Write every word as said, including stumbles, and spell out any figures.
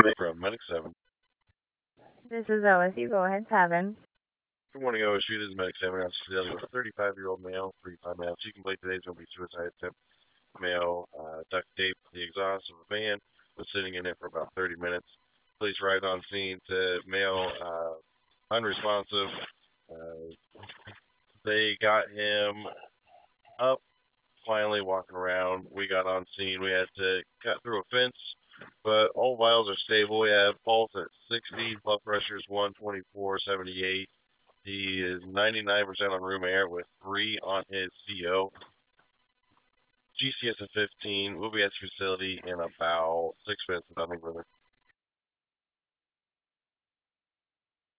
from Medic seven. This is O S U. Go ahead, seven. Good morning, O S U. This is Medic seven. I'm dealing with a thirty-five-year-old male, three-time male. She complained today's going to be suicide attempt. Male uh, duct taped the exhaust of a van, was sitting in it for about thirty minutes. Police arrived on scene to male uh, unresponsive. Uh, they got him up, finally walking around. We got on scene. We had to cut through a fence, but all vitals are stable. We have pulse at sixty, blood pressure is one twenty-four seventy-eight. He is ninety-nine percent on room air with three on his C O. G C S of fifteen. We'll be at the facility in about six minutes, nothing further.